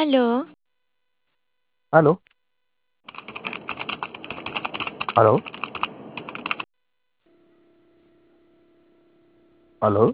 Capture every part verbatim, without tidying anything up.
Aló, ¿Aló? ¿Aló? ¿Aló?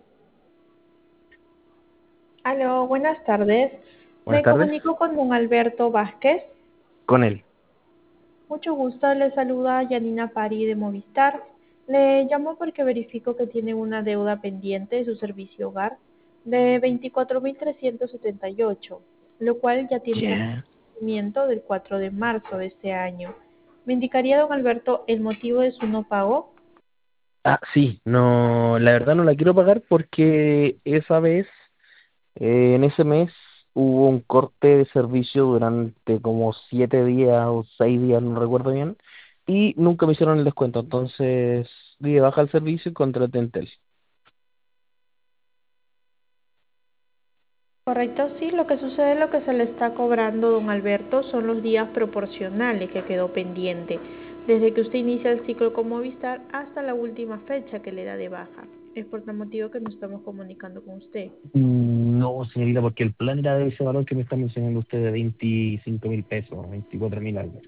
Aló, buenas tardes. Buenas Me tardes. comunico con don Alberto Vázquez. Con él. Mucho gusto, le saluda Yanina Pari de Movistar. Le llamo porque verifico que tiene una deuda pendiente de su servicio hogar de veinticuatro mil trescientos setenta y ocho, lo cual ya tiene un Yeah. vencimiento del cuatro de marzo de este año. ¿Me indicaría, don Alberto, el motivo de su no pago? Ah, sí, no, la verdad no la quiero pagar porque esa vez, eh, en ese mes, hubo un corte de servicio durante como siete días o seis días, no recuerdo bien, y nunca me hicieron el descuento, entonces di de baja el servicio y contraté Entel. Correcto, sí, lo que sucede, lo que se le está cobrando, don Alberto, son los días proporcionales que quedó pendiente, desde que usted inicia el ciclo con Movistar hasta la última fecha que le da de baja. Es por tal motivo que nos estamos comunicando con usted. Mm, No, señorita, porque el plan era de ese valor que me está mencionando usted de veinticinco mil pesos, veinticuatro mil algo.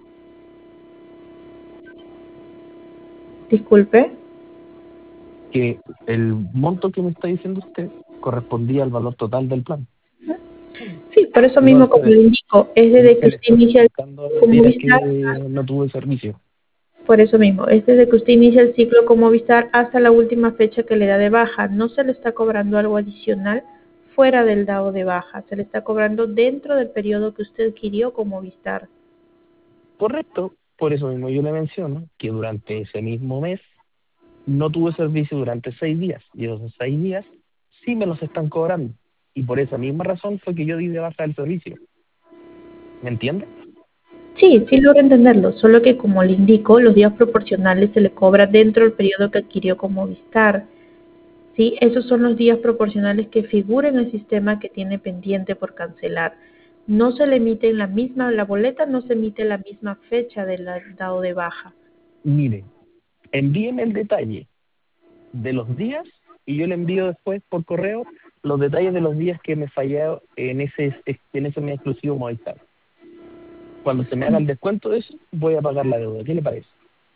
Disculpe. Que el monto que me está diciendo usted correspondía al valor total del plan, Sí, por eso no mismo, al como le semestre. indico, es Y desde que me le usted estoy inicia el descontando ciclo los con días Movistar. que no tuve servicio. Por eso mismo, es desde que usted inicia el ciclo con Movistar hasta la última fecha que le da de baja. No se le está cobrando algo adicional fuera del dado de baja, se le está cobrando dentro del periodo que usted adquirió con Movistar. Correcto, por eso mismo yo le menciono que durante ese mismo mes no tuve servicio durante seis días y esos seis días sí me los están cobrando. Y por esa misma razón fue que yo di de baja el servicio. ¿Me entiende? Sí, sí logro entenderlo, solo que como le indico, los días proporcionales se le cobra dentro del periodo que adquirió con Movistar. Sí, esos son los días proporcionales que figuran en el sistema que tiene pendiente por cancelar. No se le emite en la misma, la boleta no se emite en la misma fecha del dado de baja. Mire, envíeme el detalle de los días y yo le envío después por correo los detalles de los días que me fallé en ese, en ese mes exclusivo Movistar. Cuando se me haga el descuento de eso, voy a pagar la deuda. ¿Qué le parece?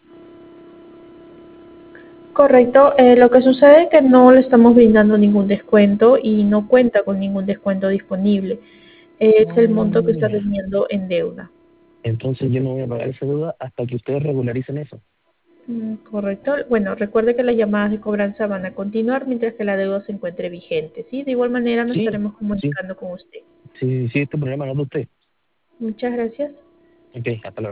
Correcto, eh, lo que sucede es que no le estamos brindando ningún descuento y no cuenta con ningún descuento disponible. Es el monto que está Mm, teniendo en deuda. Entonces yo no voy a pagar esa deuda hasta que ustedes regularicen eso. Mm, correcto. Bueno, recuerde que las llamadas de cobranza van a continuar mientras que la deuda se encuentre vigente, ¿sí? De igual manera nos Sí, estaremos sí, comunicando con usted. sí, sí, este problema no es de usted. Muchas gracias. Ok, hasta luego.